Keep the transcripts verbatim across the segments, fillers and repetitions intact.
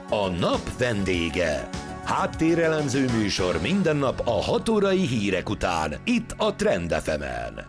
A nap vendége. Háttérelemző műsor minden nap a hat órai hírek után, itt a Trend ef emen.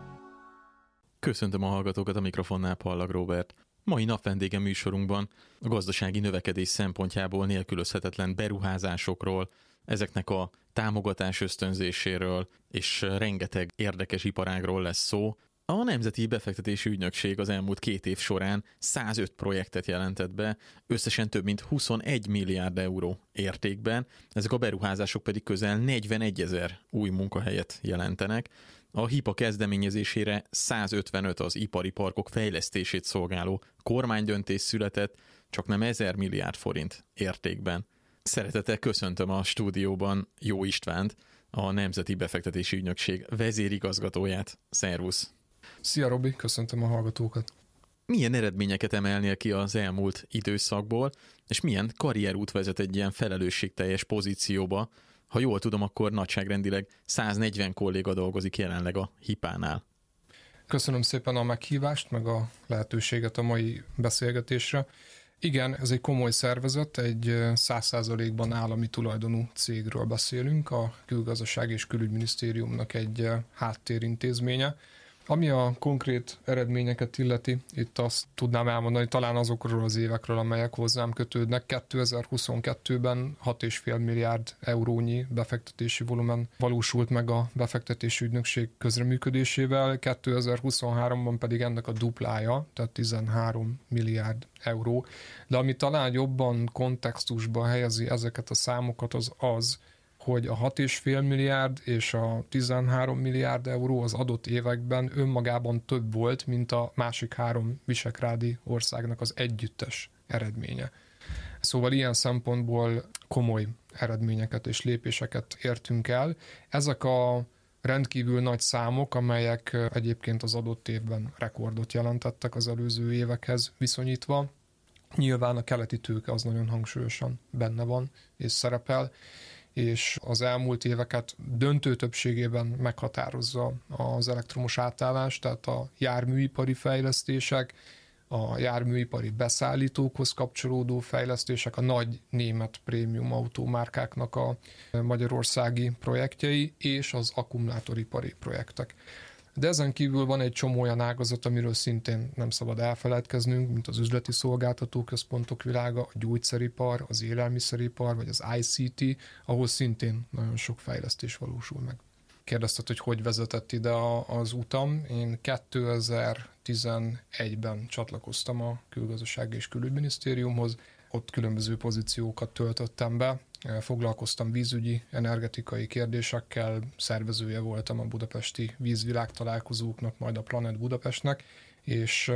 Köszöntöm a hallgatókat, a mikrofonnál Pallag Róbert. Mai napvendége műsorunkban a gazdasági növekedés szempontjából nélkülözhetetlen beruházásokról, ezeknek a támogatás ösztönzéséről és rengeteg érdekes iparágról lesz szó. A Nemzeti Befektetési Ügynökség az elmúlt két év során százöt projektet jelentett be, összesen több mint huszonegy milliárd euró értékben, ezek a beruházások pedig közel negyvenegyezer új munkahelyet jelentenek. A HIPA kezdeményezésére százötvenöt az ipari parkok fejlesztését szolgáló kormánydöntés született, csak nem ezer milliárd forint értékben. Szeretettel köszöntöm a stúdióban Jó Istvánt, a Nemzeti Befektetési Ügynökség vezérigazgatóját. Szervusz! Szia Robi, köszöntöm a hallgatókat! Milyen eredményeket emelnél ki az elmúlt időszakból, és milyen karrierút vezet egy ilyen felelősségteljes pozícióba? Ha jól tudom, akkor nagyságrendileg száznegyven kolléga dolgozik jelenleg a hipánál. Köszönöm szépen a meghívást, meg a lehetőséget a mai beszélgetésre. Igen, ez egy komoly szervezet, egy száz százalékban állami tulajdonú cégről beszélünk, a Külgazdasági és Külügyminisztériumnak egy háttérintézménye. Ami a konkrét eredményeket illeti, itt azt tudnám elmondani talán azokról az évekről, amelyek hozzám kötődnek. kétezer-huszonkettőben hat egész öt milliárd eurónyi befektetési volumen valósult meg a befektetési ügynökség közreműködésével, kétezer-huszonháromban pedig ennek a duplája, tehát tizenhárom milliárd euró. De ami talán jobban kontextusba helyezi ezeket a számokat, az az, hogy a hat egész öt milliárd és a tizenhárom milliárd euró az adott években önmagában több volt, mint a másik három visegrádi országnak az együttes eredménye. Szóval ilyen szempontból komoly eredményeket és lépéseket értünk el. Ezek a rendkívül nagy számok, amelyek egyébként az adott évben rekordot jelentettek az előző évekhez viszonyítva. Nyilván a keleti tőke az nagyon hangsúlyosan benne van és szerepel, és az elmúlt éveket döntő többségében meghatározza az elektromos átállás, tehát a járműipari fejlesztések, a járműipari beszállítókhoz kapcsolódó fejlesztések, a nagy német prémium autómárkáknak a magyarországi projektjei és az akkumulátoripari projektek. De ezen kívül van egy csomó olyan ágazat, amiről szintén nem szabad elfeledkeznünk, mint az üzleti szolgáltatóközpontok világa, a gyógyszeripar, az élelmiszeripar, vagy az i cé té, ahol szintén nagyon sok fejlesztés valósul meg. Kérdezted, hogy hogy vezetett ide az utam. Én kétezer-tizenegyben csatlakoztam a Külgazdasági és Külügyminisztériumhoz, ott különböző pozíciókat töltöttem be, foglalkoztam vízügyi, energetikai kérdésekkel, szervezője voltam a budapesti vízvilágtalálkozóknak, majd a Planet Budapestnek, és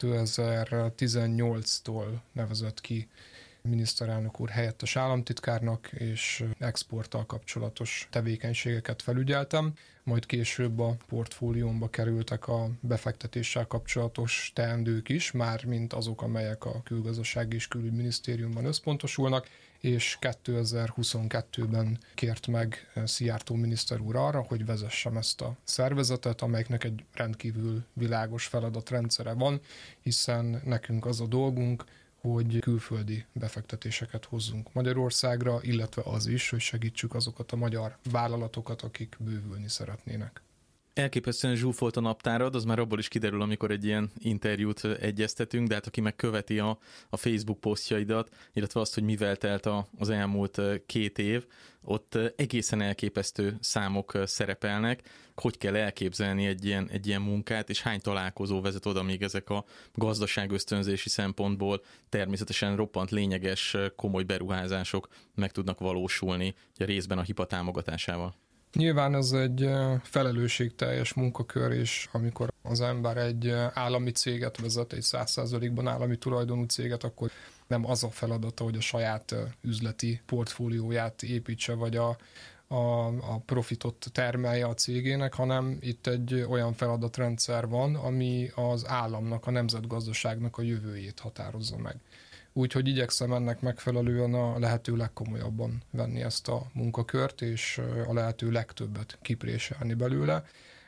kétezer-tizennyolctól nevezett ki miniszterelnök úr helyettes államtitkárnak, és exporttal kapcsolatos tevékenységeket felügyeltem, majd később a portfóliómba kerültek a befektetéssel kapcsolatos teendők is, már mint azok, amelyek a Külgazdasági és Külügyminisztériumban összpontosulnak, és kétezer-huszonkettőben kért meg Szijjártó miniszter úr arra, hogy vezessem ezt a szervezetet, amelyeknek egy rendkívül világos feladatrendszere van, hiszen nekünk az a dolgunk, hogy külföldi befektetéseket hozzunk Magyarországra, illetve az is, hogy segítsük azokat a magyar vállalatokat, akik bővülni szeretnének. Elképesztően zsúfolt a naptárad, az már abból is kiderül, amikor egy ilyen interjút egyeztetünk, de hát aki megköveti a, a Facebook posztjaidat, illetve azt, hogy mivel telt a, az elmúlt két év, ott egészen elképesztő számok szerepelnek. Hogy kell elképzelni egy ilyen, egy ilyen munkát, és hány találkozó vezet oda, még ezek a gazdaságösztönzési szempontból természetesen roppant lényeges, komoly beruházások meg tudnak valósulni, a részben a HIPA támogatásával? Nyilván ez egy felelősségteljes munkakör, és amikor az ember egy állami céget vezet, egy száz százalékban állami tulajdonú céget, akkor nem az a feladata, hogy a saját üzleti portfólióját építse, vagy a, a, a profitot termelje a cégének, hanem itt egy olyan feladatrendszer van, ami az államnak, a nemzetgazdaságnak a jövőjét határozza meg. Úgyhogy igyekszem ennek megfelelően a lehető legkomolyabban venni ezt a munkakört, és a lehető legtöbbet kipréselni belőle.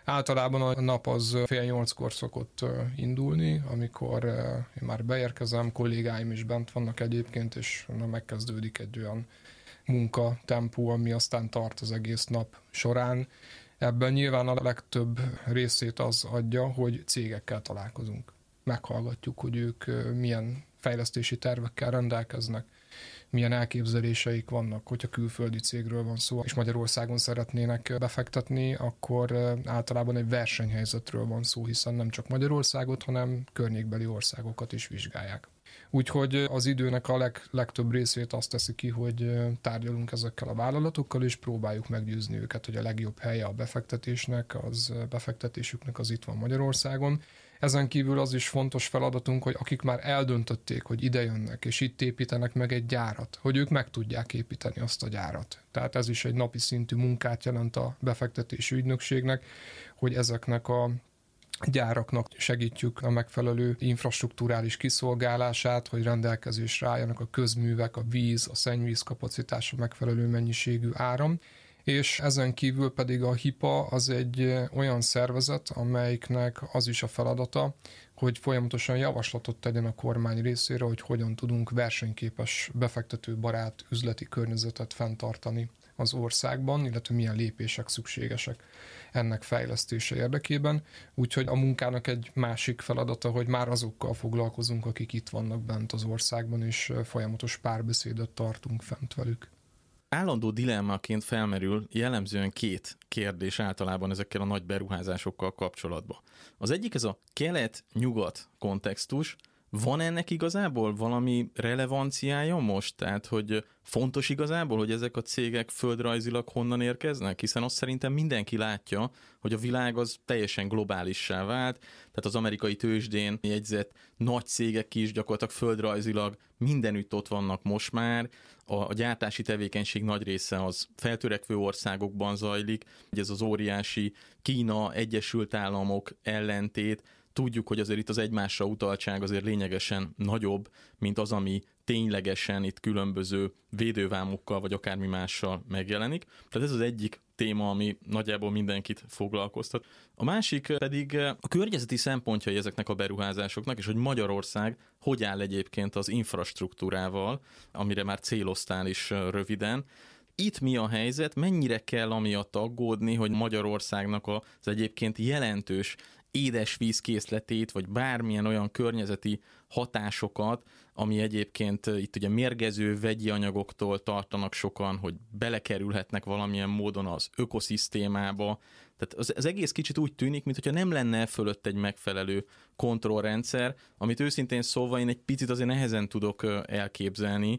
Általában a nap az fél nyolckor szokott indulni, amikor én már beérkezem, kollégáim is bent vannak egyébként, és megkezdődik egy olyan munkatempó, ami aztán tart az egész nap során. Ebben nyilván a legtöbb részét az adja, hogy cégekkel találkozunk. Meghallgatjuk, hogy ők milyen fejlesztési tervekkel rendelkeznek, milyen elképzeléseik vannak, hogyha külföldi cégről van szó, és Magyarországon szeretnének befektetni, akkor általában egy versenyhelyzetről van szó, hiszen nem csak Magyarországot, hanem környékbeli országokat is vizsgálják. Úgyhogy az időnek a leg, legtöbb részét azt teszi ki, hogy tárgyalunk ezekkel a vállalatokkal, és próbáljuk meggyőzni őket, hogy a legjobb helye a befektetésnek, az befektetésüknek az itt van Magyarországon. Ezen kívül az is fontos feladatunk, hogy akik már eldöntötték, hogy ide jönnek, és itt építenek meg egy gyárat, hogy ők meg tudják építeni azt a gyárat. Tehát ez is egy napi szintű munkát jelent a befektetési ügynökségnek, hogy ezeknek a gyáraknak segítjük a megfelelő infrastrukturális kiszolgálását, hogy rendelkezésre álljanak a közművek, a víz, a szennyvíz kapacitása, megfelelő mennyiségű áram. És ezen kívül pedig a HIPA az egy olyan szervezet, amelyiknek az is a feladata, hogy folyamatosan javaslatot tegyen a kormány részére, hogy hogyan tudunk versenyképes, befektetőbarát üzleti környezetet fenntartani az országban, illetve milyen lépések szükségesek ennek fejlesztése érdekében. Úgyhogy a munkának egy másik feladata, hogy már azokkal foglalkozunk, akik itt vannak bent az országban, és folyamatos párbeszédet tartunk fent velük. Állandó dilemmaként felmerül jellemzően két kérdés általában ezekkel a nagy beruházásokkal kapcsolatban. Az egyik ez a kelet-nyugat kontextus. Van ennek igazából valami relevanciája most? Tehát, hogy fontos igazából, hogy ezek a cégek földrajzilag honnan érkeznek? Hiszen azt szerintem mindenki látja, hogy a világ az teljesen globálissá vált, tehát az amerikai tőzsdén jegyzett nagy cégek is gyakorlatilag földrajzilag mindenütt ott vannak most már. A gyártási tevékenység nagy része az feltörekvő országokban zajlik, ez az óriási Kína, Egyesült Államok ellentét. Tudjuk, hogy azért itt az egymásra utaltság azért lényegesen nagyobb, mint az, ami ténylegesen itt különböző védővámokkal vagy akármi mással megjelenik. Tehát ez az egyik téma, ami nagyjából mindenkit foglalkoztat. A másik pedig a környezeti szempontjai ezeknek a beruházásoknak, és hogy Magyarország hogy áll egyébként az infrastruktúrával, amire már céloztál is röviden. Itt mi a helyzet, mennyire kell amiatt aggódni, hogy Magyarországnak az egyébként jelentős édesvízkészletét, vagy bármilyen olyan környezeti hatásokat, ami egyébként itt ugye mérgező vegyi anyagoktól tartanak sokan, hogy belekerülhetnek valamilyen módon az ökoszisztémába. Tehát az, az egész kicsit úgy tűnik, mintha nem lenne fölött egy megfelelő kontrollrendszer, amit őszintén szólva én egy picit azért nehezen tudok elképzelni.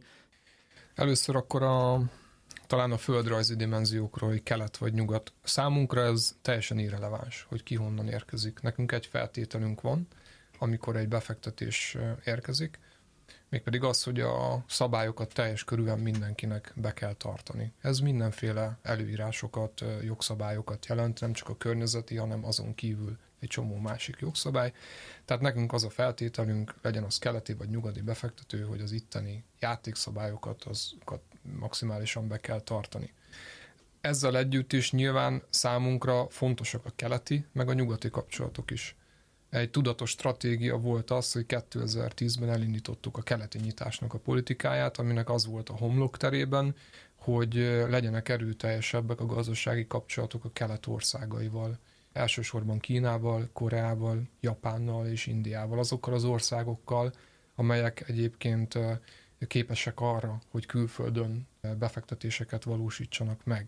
Először akkor a talán a földrajzi dimenziókról, hogy kelet vagy nyugat. Számunkra ez teljesen irreleváns, hogy ki honnan érkezik. Nekünk egy feltételünk van, amikor egy befektetés érkezik, mégpedig az, hogy a szabályokat teljes körülön mindenkinek be kell tartani. Ez mindenféle előírásokat, jogszabályokat jelent, nem csak a környezeti, hanem azon kívül egy csomó másik jogszabály. Tehát nekünk az a feltételünk, legyen az keleti vagy nyugati befektető, hogy az itteni játékszabályokat azokat maximálisan be kell tartani. Ezzel együtt is nyilván számunkra fontosak a keleti, meg a nyugati kapcsolatok is. Egy tudatos stratégia volt az, hogy kétezer-tízben elindítottuk a keleti nyitásnak a politikáját, aminek az volt a homlokterében, hogy legyenek erőteljesebbek a gazdasági kapcsolatok a kelet országaival. Elsősorban Kínával, Koreával, Japánnal és Indiával, azokkal az országokkal, amelyek egyébként képesek arra, hogy külföldön befektetéseket valósítsanak meg.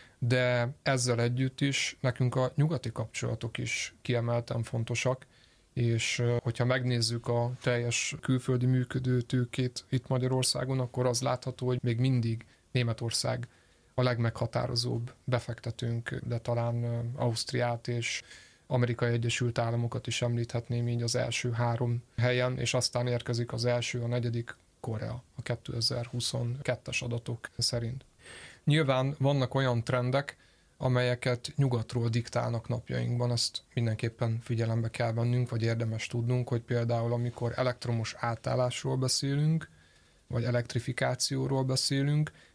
De ezzel együtt is nekünk a nyugati kapcsolatok is kiemelten fontosak, és hogyha megnézzük a teljes külföldi működő tőkét itt Magyarországon, akkor az látható, hogy még mindig Németország a legmeghatározóbb befektetőnk, de talán Ausztriát és Amerikai Egyesült Államokat is említhetném így az első három helyen, és aztán érkezik az első, a negyedik Korea a kétezer-huszonkettes adatok szerint. Nyilván vannak olyan trendek, amelyeket nyugatról diktálnak napjainkban, azt mindenképpen figyelembe kell vennünk, vagy érdemes tudnunk, hogy például amikor elektromos átállásról beszélünk, vagy elektrifikációról beszélünk,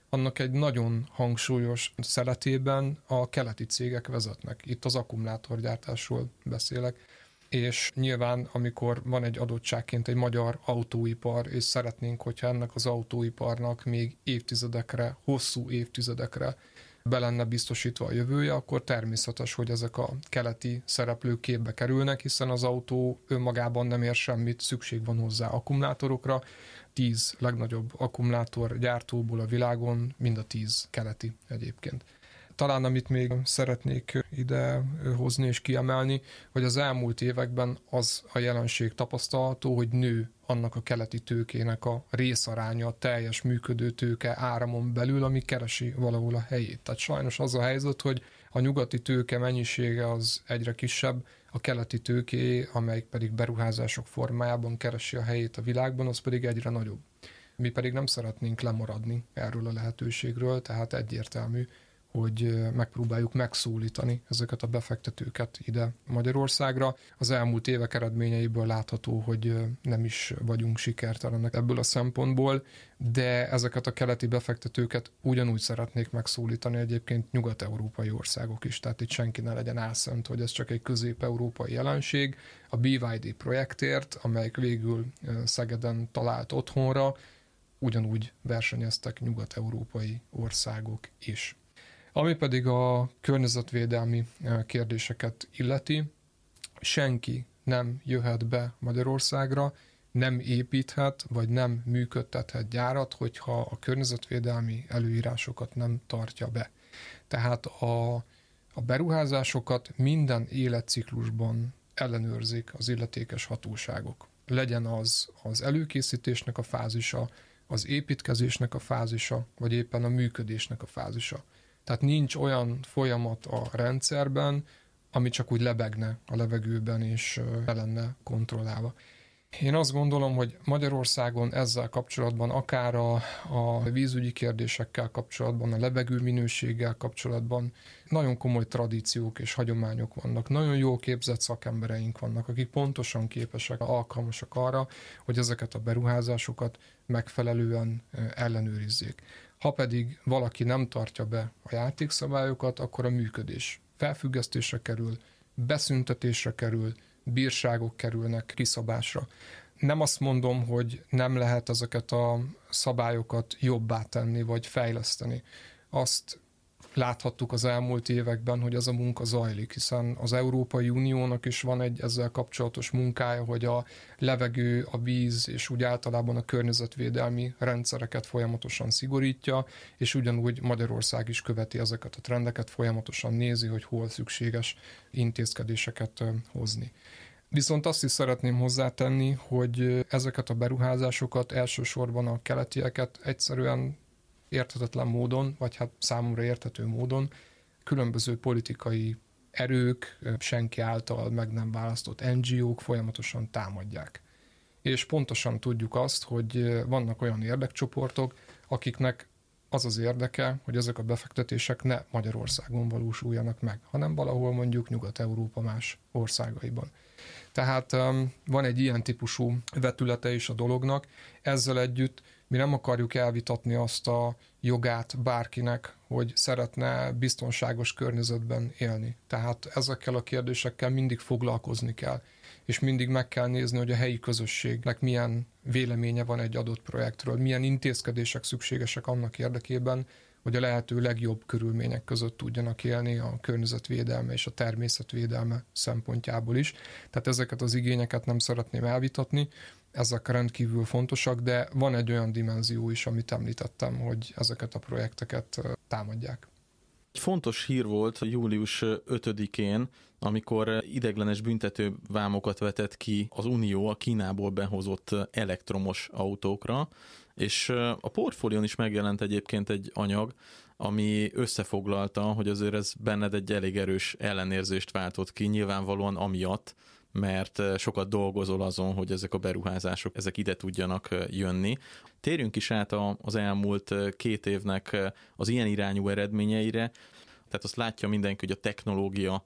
annak egy nagyon hangsúlyos szeletében a keleti cégek vezetnek. Itt az akkumulátorgyártásról beszélek. És nyilván, amikor van egy adottságként egy magyar autóipar, és szeretnénk, hogyha ennek az autóiparnak még évtizedekre, hosszú évtizedekre be lenne biztosítva a jövője, akkor természetes, hogy ezek a keleti szereplők képbe kerülnek, hiszen az autó önmagában nem ér semmit, szükség van hozzá akkumulátorokra. Tíz legnagyobb akkumulátorgyártóból a világon mind a tíz keleti egyébként. Talán amit még szeretnék ide hozni és kiemelni, hogy az elmúlt években az a jelenség tapasztalható, hogy nő annak a keleti tőkének a részaránya, a teljes működő tőke áramon belül, ami keresi valahol a helyét. Tehát sajnos az a helyzet, hogy a nyugati tőke mennyisége az egyre kisebb, a keleti tőké, amelyik pedig beruházások formájában keresi a helyét a világban, az pedig egyre nagyobb. Mi pedig nem szeretnénk lemaradni erről a lehetőségről, tehát egyértelmű, hogy megpróbáljuk megszólítani ezeket a befektetőket ide Magyarországra. Az elmúlt évek eredményeiből látható, hogy nem is vagyunk sikertelenek ebből a szempontból, de ezeket a keleti befektetőket ugyanúgy szeretnék megszólítani egyébként nyugat-európai országok is. Tehát itt senki ne legyen álszent, hogy ez csak egy közép-európai jelenség. A bé vé dé projektért, amelyik végül Szegeden talált otthonra, ugyanúgy versenyeztek nyugat-európai országok is. Ami pedig a környezetvédelmi kérdéseket illeti, senki nem jöhet be Magyarországra, nem építhet, vagy nem működtethet gyárat, hogyha a környezetvédelmi előírásokat nem tartja be. Tehát a, a beruházásokat minden életciklusban ellenőrzik az illetékes hatóságok. Legyen az az előkészítésnek a fázisa, az építkezésnek a fázisa, vagy éppen a működésnek a fázisa. Tehát nincs olyan folyamat a rendszerben, ami csak úgy lebegne a levegőben és le lenne kontrollálva. Én azt gondolom, hogy Magyarországon ezzel kapcsolatban, akár a, a vízügyi kérdésekkel kapcsolatban, a levegő minőséggel kapcsolatban nagyon komoly tradíciók és hagyományok vannak. Nagyon jól képzett szakembereink vannak, akik pontosan képesek, alkalmasak arra, hogy ezeket a beruházásokat megfelelően ellenőrizzék. Ha pedig valaki nem tartja be a játékszabályokat, akkor a működés felfüggesztésre kerül, beszüntetésre kerül, bírságok kerülnek kiszabásra. Nem azt mondom, hogy nem lehet ezeket a szabályokat jobbá tenni, vagy fejleszteni. Azt láthattuk az elmúlt években, hogy ez a munka zajlik, hiszen az Európai Uniónak is van egy ezzel kapcsolatos munkája, hogy a levegő, a víz és úgy általában a környezetvédelmi rendszereket folyamatosan szigorítja, és ugyanúgy Magyarország is követi ezeket a trendeket, folyamatosan nézi, hogy hol szükséges intézkedéseket hozni. Viszont azt is szeretném hozzátenni, hogy ezeket a beruházásokat elsősorban a keletieket egyszerűen érthetetlen módon, vagy hát számomra érthető módon különböző politikai erők, senki által meg nem választott en gé ók folyamatosan támadják. És pontosan tudjuk azt, hogy vannak olyan érdekcsoportok, akiknek az az érdeke, hogy ezek a befektetések ne Magyarországon valósuljanak meg, hanem valahol mondjuk Nyugat-Európa más országaiban. Tehát van egy ilyen típusú vetülete is a dolognak. Ezzel együtt mi nem akarjuk elvitatni azt a jogát bárkinek, hogy szeretne biztonságos környezetben élni. Tehát ezekkel a kérdésekkel mindig foglalkozni kell, és mindig meg kell nézni, hogy a helyi közösségnek milyen véleménye van egy adott projektről, milyen intézkedések szükségesek annak érdekében, hogy a lehető legjobb körülmények között tudjanak élni a környezetvédelme és a természetvédelme szempontjából is. Tehát ezeket az igényeket nem szeretném elvitatni, ezek rendkívül fontosak, de van egy olyan dimenzió is, amit említettem, hogy ezeket a projekteket támadják. Egy fontos hír volt július ötödikén, amikor ideiglenes büntetővámokat vetett ki az Unió a Kínából behozott elektromos autókra, és a portfólión is megjelent egyébként egy anyag, ami összefoglalta, hogy azért ez benned egy elég erős ellenérzést váltott ki, nyilvánvalóan amiatt, mert sokat dolgozol azon, hogy ezek a beruházások ezek ide tudjanak jönni. Térjünk is át az elmúlt két évnek az ilyen irányú eredményeire. Tehát azt látja mindenki, hogy a technológia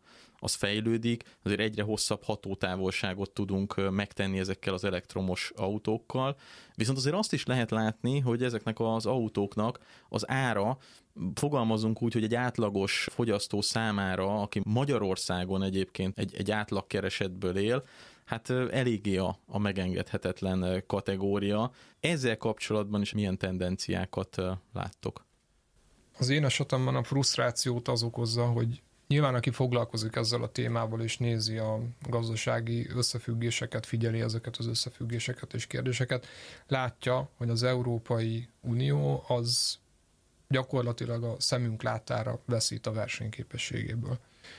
az fejlődik, azért egyre hosszabb hatótávolságot tudunk megtenni ezekkel az elektromos autókkal, viszont azért azt is lehet látni, hogy ezeknek az autóknak az ára, fogalmazunk úgy, hogy egy átlagos fogyasztó számára, aki Magyarországon egyébként egy, egy átlagkeresetből él, hát eléggé a, a megengedhetetlen kategória. Ezzel kapcsolatban is milyen tendenciákat láttok? Az én esetemben a frusztrációt az okozza, hogy nyilván aki foglalkozik ezzel a témával és nézi a gazdasági összefüggéseket, figyeli ezeket az összefüggéseket és kérdéseket, látja, hogy az Európai Unió az gyakorlatilag a szemünk látára veszít a versenyképességéből.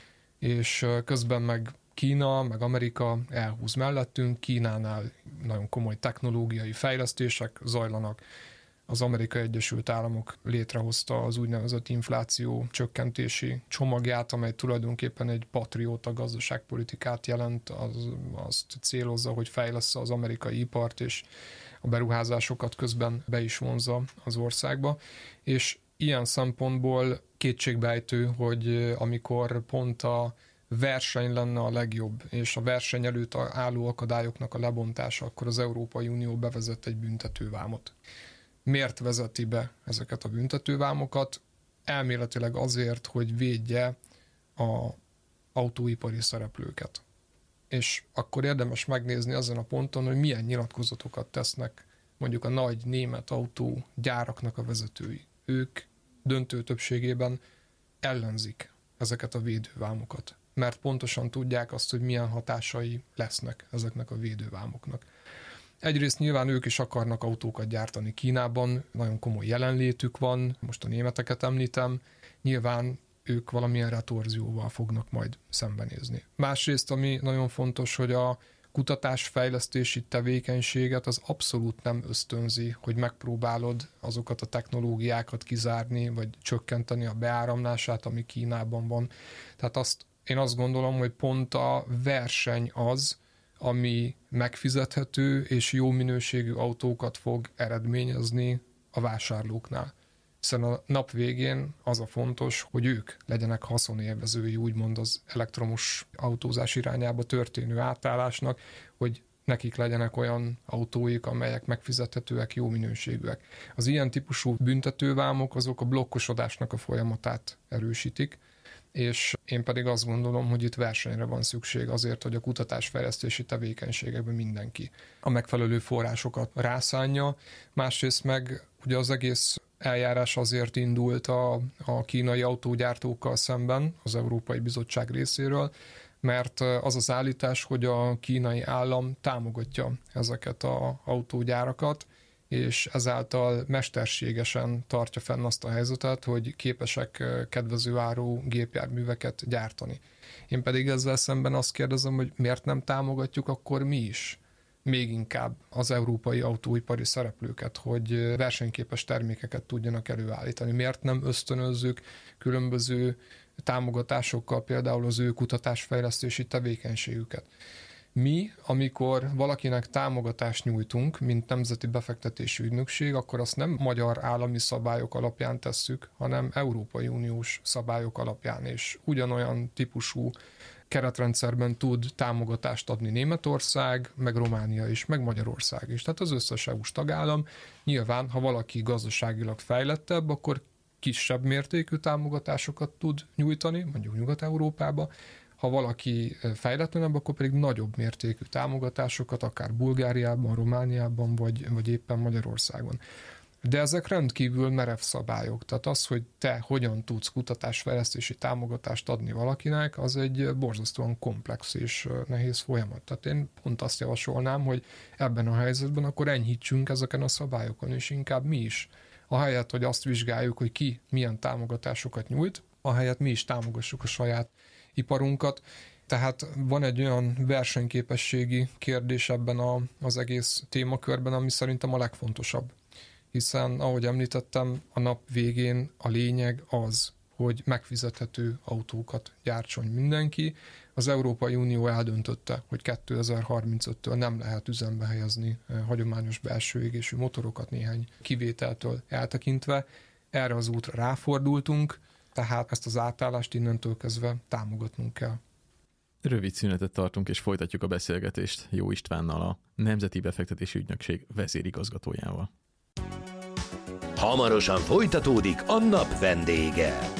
És közben meg Kína, meg Amerika elhúz mellettünk, Kínánál nagyon komoly technológiai fejlesztések zajlanak. Az Amerikai Egyesült Államok létrehozta az úgynevezett infláció csökkentési csomagját, amely tulajdonképpen egy patrióta gazdaságpolitikát jelent, az, azt célozza, hogy fejlessze az amerikai ipart, és a beruházásokat közben be is vonzza az országba. És ilyen szempontból kétségbeejtő, hogy amikor pont a verseny lenne a legjobb, és a verseny előtt álló akadályoknak a lebontása, akkor az Európai Unió bevezet egy büntetővámot. Miért vezeti be ezeket a büntetővámokat? Elméletileg azért, hogy védje az autóipari szereplőket. És akkor érdemes megnézni azon a ponton, hogy milyen nyilatkozatokat tesznek mondjuk a nagy német autógyáraknak a vezetői. Ők döntő többségében ellenzik ezeket a védővámokat, mert pontosan tudják azt, hogy milyen hatásai lesznek ezeknek a védővámoknak. Egyrészt nyilván ők is akarnak autókat gyártani Kínában, nagyon komoly jelenlétük van, most a németeket említem, nyilván ők valamilyen retorzióval fognak majd szembenézni. Másrészt, ami nagyon fontos, hogy a kutatásfejlesztési tevékenységet az abszolút nem ösztönzi, hogy megpróbálod azokat a technológiákat kizárni, vagy csökkenteni a beáramlását, ami Kínában van. Tehát azt, én azt gondolom, hogy pont a verseny az, ami megfizethető és jó minőségű autókat fog eredményezni a vásárlóknál. Hiszen a nap végén az a fontos, hogy ők legyenek haszonélvezői, úgymond az elektromos autózás irányába történő átállásnak, hogy nekik legyenek olyan autóik, amelyek megfizethetőek, jó minőségűek. Az ilyen típusú büntetővámok azok a blokkosodásnak a folyamatát erősítik, és én pedig azt gondolom, hogy itt versenyre van szükség azért, hogy a kutatásfejlesztési tevékenységekben mindenki a megfelelő forrásokat rászánja. Másrészt meg ugye az egész eljárás azért indult a, a kínai autógyártókkal szemben az Európai Bizottság részéről, mert az az állítás, hogy a kínai állam támogatja ezeket az autógyárakat, és ezáltal mesterségesen tartja fenn azt a helyzetet, hogy képesek kedvező áru gépjárműveket gyártani. Én pedig ezzel szemben azt kérdezem, hogy miért nem támogatjuk akkor mi is még inkább az európai autóipari szereplőket, hogy versenyképes termékeket tudjanak előállítani. Miért nem ösztönözzük különböző támogatásokkal például az ő kutatásfejlesztési tevékenységüket. Mi, amikor valakinek támogatást nyújtunk, mint Nemzeti Befektetési Ügynökség, akkor azt nem magyar állami szabályok alapján tesszük, hanem Európai Uniós szabályok alapján, és ugyanolyan típusú keretrendszerben tud támogatást adni Németország, meg Románia is, meg Magyarország is. Tehát az összes é u-s tagállam. Nyilván, ha valaki gazdaságilag fejlettebb, akkor kisebb mértékű támogatásokat tud nyújtani, mondjuk Nyugat-Európába. Ha valaki fejletlenebb, akkor pedig nagyobb mértékű támogatásokat, akár Bulgáriában, Romániában, vagy, vagy éppen Magyarországon. De ezek rendkívül merev szabályok. Tehát az, hogy te hogyan tudsz kutatásfejlesztési támogatást adni valakinek, az egy borzasztóan komplex és nehéz folyamat. Tehát én pont azt javasolnám, hogy ebben a helyzetben akkor enyhítsünk ezeken a szabályokon, és inkább mi is. Ahelyett, hogy azt vizsgáljuk, hogy ki milyen támogatásokat nyújt, ahelyett mi is támogassuk a saját iparunkat. Tehát van egy olyan versenyképességi kérdés ebben a, az egész témakörben, ami szerintem a legfontosabb. Hiszen, ahogy említettem, a nap végén a lényeg az, hogy megfizethető autókat gyártson mindenki. Az Európai Unió eldöntötte, hogy kétezer-harmincöttől nem lehet üzembe helyezni hagyományos belső égésű motorokat néhány kivételtől eltekintve. Erre az útra ráfordultunk, tehát ezt az átállást innentől kezdve támogatnunk kell. Rövid szünetet tartunk, és folytatjuk a beszélgetést Jó Istvánnal, a Nemzeti Befektetési Ügynökség vezérigazgatójával. Hamarosan folytatódik a nap vendége.